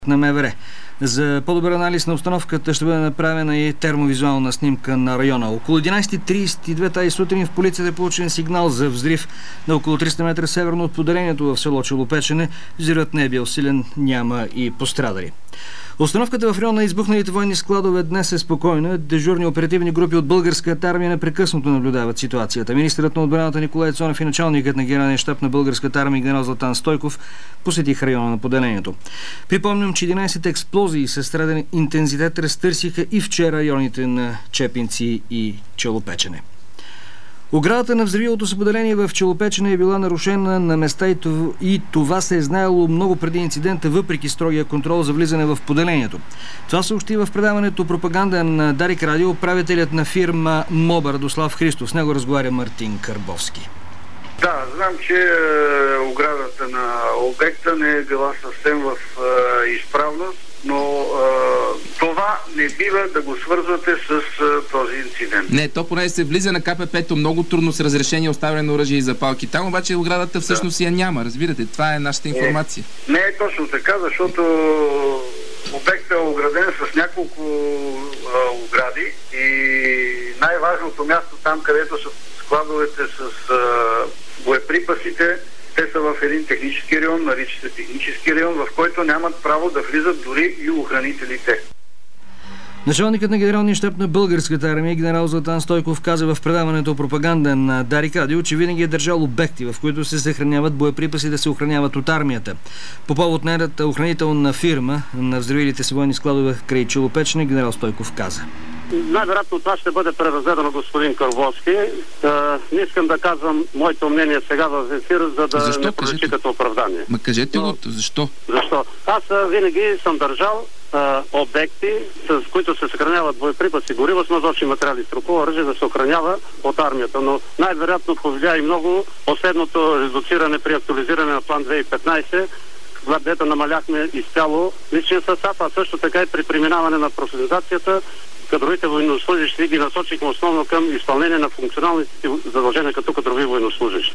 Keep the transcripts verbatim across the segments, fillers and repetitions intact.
на МВР. За по-добър анализ на обстановката ще бъде направена и термовизуална снимка на района. Около единайсет и трийсет и две тази сутрин в полицията е получен сигнал за взрив на около триста метра северно от поделението в село Челопечене. Взривът не е бил силен, няма и пострадали. Обстановката в района на избухналите военни складове днес е спокойна. Дежурни оперативни групи от българската армия непрекъснато наблюдават ситуацията. Министърът на отбраната Николай Цонев и началникът на генералния щаб на българската армия генерал Златан Стойков посетих района на поделението. Припомням, че единайсет експлозии със среден интензитет разтърсиха и вчера районите на Чепинци и Челопечене. Оградата на взривилото се поделение в Челопечене е била нарушена на места и това, и това се е знаело много преди инцидента, въпреки строгия контрол за влизане в поделението. Това съобщи в предаването пропаганда на Дарик Радио управителят на фирма МОБА Радослав Христов. С него разговаря Мартин Карбовски. Да, знам, че е, оградата на обекта не е била съвсем в е, изправност, но е, това не бива да го свързвате с е, този инцидент. Не, то поне се влиза на Ка Пе Пе-то много трудно с разрешение, оставяне на оръжие и запалки. Там обаче оградата всъщност да. я няма, разбирате. Това е нашата информация. Не, не е точно така, защото обектът е ограден с няколко е, огради и най-важното място там, където са складовете с е, боеприпасите, те са в един технически район, нарича се технически район, в който нямат право да влизат дори и охранителите. Началникът на генералния щаб на българската армия генерал Златан Стойков каза в предаването пропаганда на Дарик Радио, че винаги е държал обекти, в които се съхраняват боеприпаси да се охраняват от армията. По повод нейната охранителна фирма на взривилите се военни складове край Челопечене, генерал Стойков каза: най-вероятно това ще бъде преразгледано, господин Карбовски. Uh, не искам да казвам моето мнение сега в ефир, за да защо? Не прозвучи като оправдание. Ма кажете Но, го, защо? Защо? Аз uh, винаги съм държал uh, обекти, с които се съхраняват боеприпаси, гориво, смазочни материали, строково оръжие да се охранява от армията. Но най-вероятно повлия и много последното редуциране при актуализиране на план две хиляди и петнайсет, когато намаляхме изцяло личния състав, а също така и при преминаване на професионализацията кадровите военнослужащи ги насочихме основно към изпълнение на функционалните задължения като кадрови военнослужащи.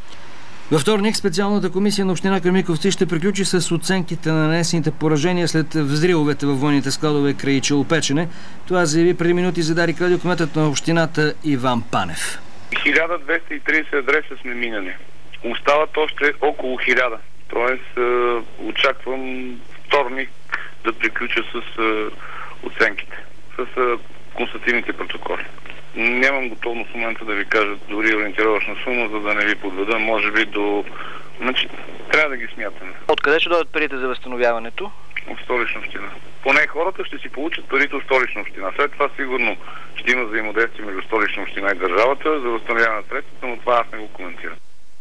Във вторник специалната комисия на община Кремиковци ще приключи с оценките на нанесените поражения след взривовете във военните складове край Челопечене. Това заяви преди минути за Дарик Радио кметът на общината Иван Панев. хиляда двеста и трийсет адреса сме минали. Остават още около хиляда. Тоест очаквам вторник да приключа с оценките, с констативните протоколи. Нямам готовност в момента да ви кажа дори ориентировъчна сума, за да не ви подведа, може би до... Значи, трябва да ги смятаме. Откъде ще дойдат парите за възстановяването? От Столична община. Поне хората ще си получат парите от Столична община. След това сигурно ще има взаимодействие между Столична община и държавата за възстановяване на средствата, но това аз не го коментирам.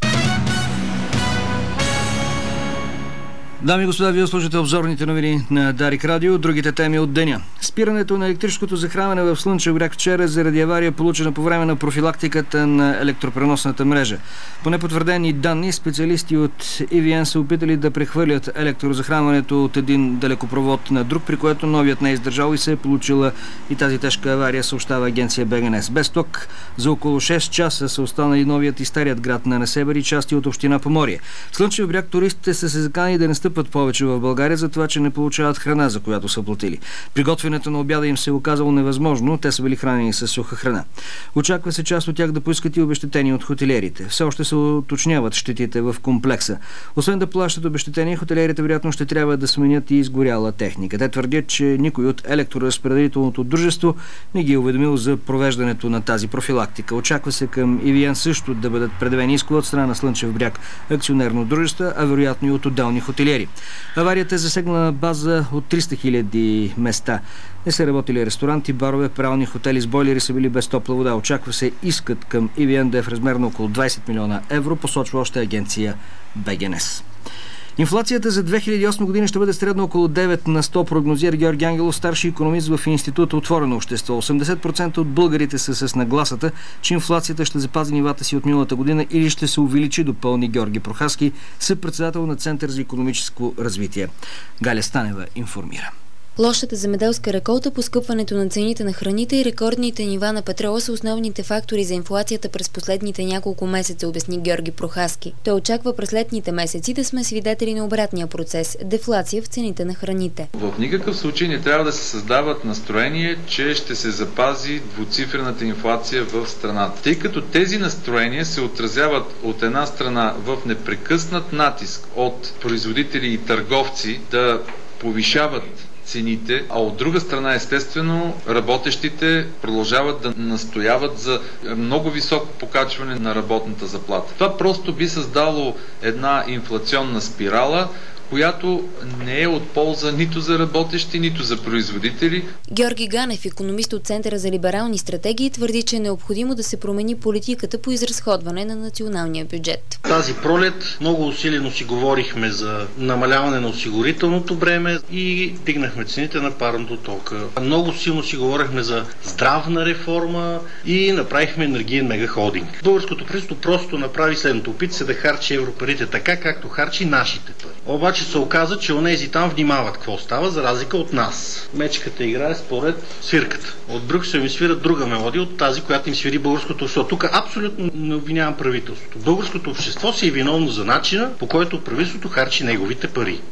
Дами и господа, вие слушате обзорните новини на Дарик Радио. Другите теми от деня. Спирането на електрическото захранване в Слънчев бряг вчера заради авария, получена по време на профилактиката на електропреносната мрежа. По непотвърдени данни, специалисти от И Ви Ен са опитали да прехвърлят електрозахранването от един далекопровод на друг, при което новият не е издържал и се е получила и тази тежка авария, съобщава агенция Б Г Н С. Без ток за около шест часа са останали новият и старият град на Несебър и части от община Поморие. В Слънчев бряг туристите са се заканили да не стъпват повече в България за това, че не получават храна, за която са платили. Приготвянето на обяда им се е оказало невъзможно, те са били хранени с суха храна. Очаква се част от тях да поискат и обезщетения от хотелиерите. Все още се уточняват щетите в комплекса. Освен да плащат обезщетения, хотелиерите вероятно ще трябва да сменят и изгоряла техника. Те твърдят, че никой от електроразпределителното дружество не ги е уведомил за провеждането на тази профилактика. Очаква се към И Ви Ен също да бъдат предявени искове от страна на Слънчев бряг акционерно дружество, а вероятно и от отделни хотелиери. Аварията е засегнала база от триста хиляди места. Не са работили ресторанти, барове, перални, хотели с бойлери са били без топла вода. Очаква се искът към И Ви Ен да е в размер на около двайсет милиона евро, посочва още агенция Б Г Н С. Инфлацията за две хиляди и осма година ще бъде средно около девет на сто, прогнозира Георги Ангелов, старши икономист в Института Отворено общество. осемдесет процента от българите са с нагласата, че инфлацията ще запази нивата си от миналата година или ще се увеличи, допълни Георги Прохаски, съпредседател на Център за икономическо развитие. Галя Станева информира. Лошата земеделска реколта, поскъпването на цените на храните и рекордните нива на петрола са основните фактори за инфлацията през последните няколко месеца, обясни Георги Прохаски. Той очаква през летните месеци да сме свидетели на обратния процес – дефлация в цените на храните. В никакъв случай не трябва да се създават настроение, че ще се запази двуцифрената инфлация в страната. Тъй като тези настроения се отразяват от една страна в непрекъснат натиск от производители и търговци да повишават цените, а от друга страна, естествено, работещите продължават да настояват за много високо покачване на работната заплата. Това просто би създало една инфлационна спирала, която не е от полза нито за работещи, нито за производители. Георги Ганев, икономист от Центъра за либерални стратегии, твърди, че е необходимо да се промени политиката по изразходване на националния бюджет. Тази пролет много усилено си говорихме за намаляване на осигурителното бреме и дигнахме цените на парното тока. Много силно си говорихме за здравна реформа и направихме енергиен мегахолдинг. Българското правителство просто направи следното. Опита се да харчи европарите така, както харчи нашите пари. Обаче се оказа, че онези там внимават какво става, за разлика от нас. Мечката играе според свирката. От Брюксел им свира друга мелодия от тази, която им свири българското общество. Тук абсолютно не обвинявам правителството. Българското общество си е виновно за начина, по който правителството харчи неговите пари.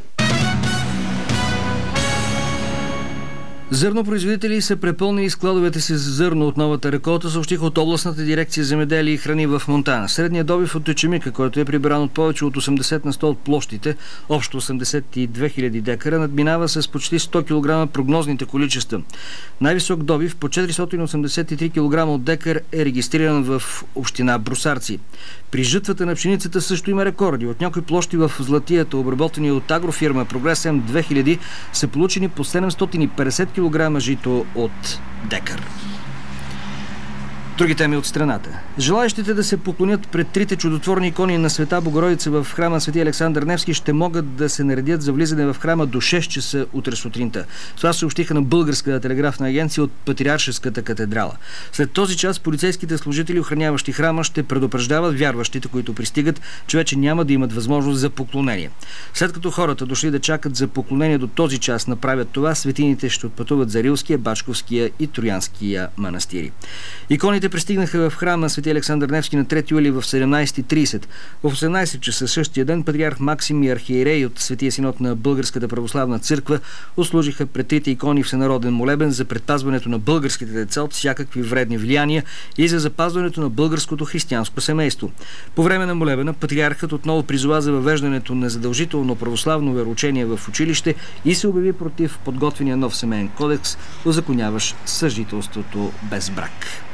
Зърнопроизводители са препълнили складовете си за зърно от новата реколта, съобщиха от областната дирекция земеделие и храни в Монтана. Средният добив от ечемика, който е прибран от повече от осемдесет на сто от площите, общо осемдесет и две хиляди декара, надминава с почти сто килограма прогнозните количества. Най-висок добив по четиристотин осемдесет и три килограма от декар е регистриран в община Брусарци. При жътвата на пшеницата също има рекорди. От някои площи в Златията, обработени от агрофирма Прогрес М две хиляди, са получени по седемстотин и петдесет килограма жито от декар. Други теми от страната. Желаещите да се поклонят пред трите чудотворни икони на Света Богородица в храма Свети Александър Невски ще могат да се наредят за влизане в храма до шест часа утре сутринта. Това съобщиха на Българската телеграфна агенция от Патриаршеската катедрала. След този час полицейските служители, охраняващи храма, ще предупреждават вярващите, които пристигат, че вече няма да имат възможност за поклонение. След като хората дошли да чакат за поклонение до този час направят това, светините ще отпътуват за Рилския, Бачковския и Троянския манастири. Иконите пристигнаха в храма Свети Александър Невски на трети юли в седемнадесет и тридесет. В осемнадесет часа същия ден патриарх Максим и архиерей от Светия синод на Българската православна църква услужиха пред трите икони всенароден молебен за предпазването на българските деца от всякакви вредни влияния и за запазването на българското християнско семейство. По време на молебена патриархът отново призова за въвеждането на задължително православно вероучение в училище и се обяви против подготвения нов семейен кодекс, узаконяващ съжителството без брак.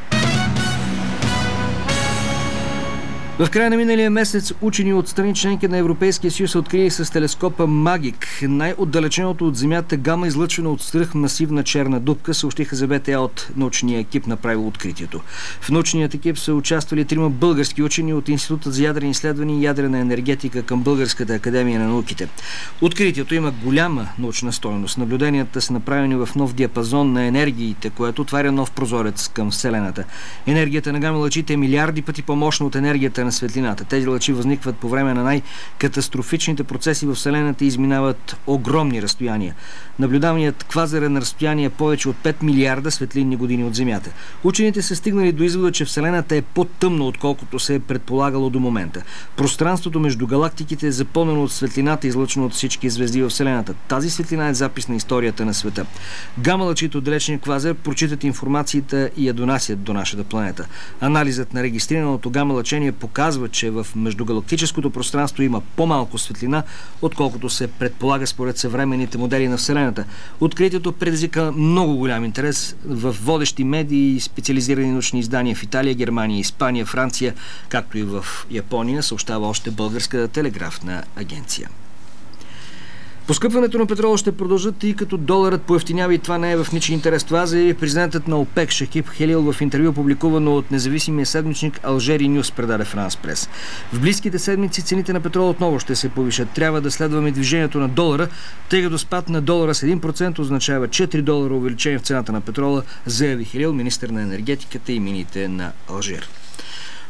В края на миналия месец учени от страни членки на Европейския съюз са открили с телескопа Магик най-отдалеченото от Земята гама излъчване от свръхмасивна черна дупка, съобщиха за Б Т А от научния екип, направил откритието. В научният екип са участвали трима български учени от Института за ядрени изследвания и ядрена енергетика към Българската академия на науките. Откритието има голяма научна стойност. Наблюденията са направени в нов диапазон на енергиите, което отваря нов прозорец към Вселената. Енергията на гама лъчите е милиарди пъти по-мощна от енергията на светлината. Тези лъчи възникват по време на най-катастрофичните процеси в Вселената и изминават огромни разстояния. Наблюдаваният квазар е на разстояние повече от пет милиарда светлинни години от Земята. Учените са стигнали до извода, че Вселената е по-тъмна, отколкото се е предполагало до момента. Пространството между галактиките е запълнено от светлината, излъчена от всички звезди в Вселената. Тази светлина е запис на историята на света. Гама лъчите от далечния квазар прочитат информацията и я донасят до нашата планета. Анализът на регистрираното гама лъчение показва, че в междугалактическото пространство има по-малко светлина, отколкото се предполага според съвременните модели на Вселената. Откритието предизвика много голям интерес в водещи медии и специализирани научни издания в Италия, Германия, Испания, Франция, както и в Япония, съобщава още Българската телеграфна агенция. Поскъпването на петрола ще продължат, и като доларът поевтинява, и това не е в ничий интерес. Това заяви президентът на ОПЕК Шахиб Хелил в интервю, публикувано от независимия седмичник Алжери Нюс, предаде Франс Прес. В близките седмици цените на петрола отново ще се повишат. Трябва да следваме движението на долара, тъй като спад на долара с един процент означава четири долара увеличение в цената на петрола, заяви Хелил, министър на енергетиката и мините на Алжир.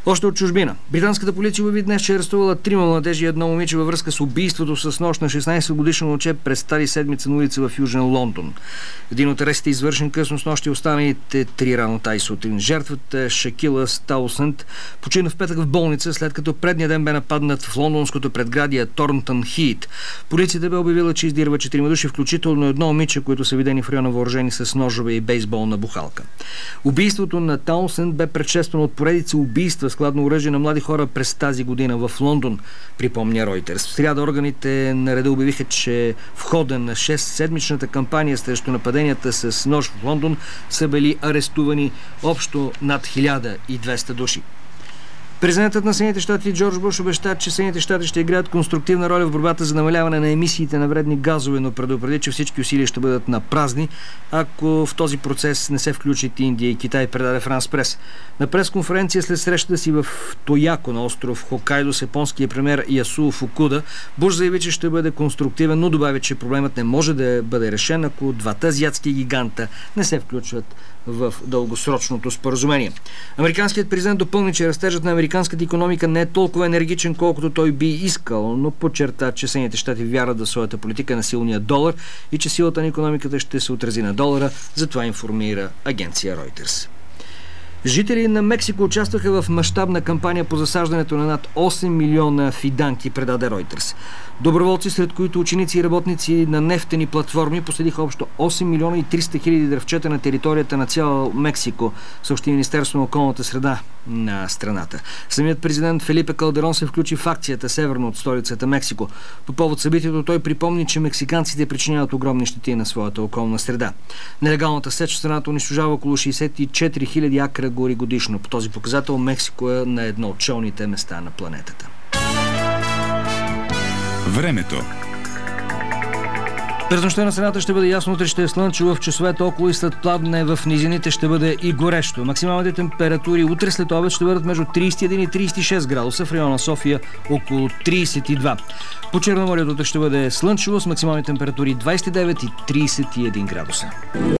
Още от чужбина. Британската полиция обяви днес, че е арестувала трима младежи и едно момиче във връзка с убийството с нощ на шестнайсетгодишно момче през тази седмица на улица в Южен Лондон. Един от арестите е извършен късно с нощ и останалите три рано тази сутрин. Жертвата Шакила Таулсънд почина в петък в болница, след като предния ден бе нападнат в лондонското предградие Торнтън Хийт. Полицията бе обявила, че издирва четирима души, включително едно момиче, които са видени в района въоръжени с ножове и бейсболна бухалка. Убийството на Таулсънд бе предшествано от поредица убийства с хладно оръжие на млади хора през тази година в Лондон, припомня Ройтерс. В сряда органите на реда обявиха, че в хода на шестседмичната кампания срещу нападенията с нож в Лондон са били арестувани общо над хиляда и двеста души. Президентът на Съединените щати Джордж Буш обеща, че Съединените щати ще играят конструктивна роля в борбата за намаляване на емисиите на вредни газове, но предупреди, че всички усилия ще бъдат на празни, ако в този процес не се включат Индия и Китай, предаде Франс Прес. На пресконференция след срещата си в Тояко на остров Хокайдо с японския премиер Ясуо Фукуда, Буш заяви, че ще бъде конструктивен, но добави, че проблемът не може да бъде решен, ако двата азиатски гиганта не се включват в дългосрочното споразумение. Американският президент допълни, че растежът на американската икономика не е толкова енергичен, колкото той би искал, но подчерта, че Съединените щати вярват в своята политика на силния долар и че силата на икономиката ще се отрази на долара, затова информира агенция Reuters. Жители на Мексико участваха в мащабна кампания по засаждането на над осем милиона фиданки, предаде Reuters. Доброволци, сред които ученици и работници на нефтени платформи, последиха общо осем милиона и триста хиляди дръвчета на територията на цяло Мексико, съобщи Министерство на околната среда на страната. Самият президент Фелипе Калдерон се включи в акцията северно от столицата Мексико. По повод събитието той припомни, че мексиканците причиняват огромни щети на своята околна среда. Нелегалната сеч в страната унищожава около шейсет и четири хиляди акра гори годишно. По този показател Мексико е на едно от челните места на планетата. Времето. През нощта на страната ще бъде ясно, утре ще е слънчево, в часовете около и след пладне в низините ще бъде и горещо. Максималните температури утре след обед ще бъдат между трийсет и един и трийсет и шест градуса, в района София около трийсет и два. По Черноморието ще бъде слънчево с максимални температури двайсет и девет и трийсет и един градуса.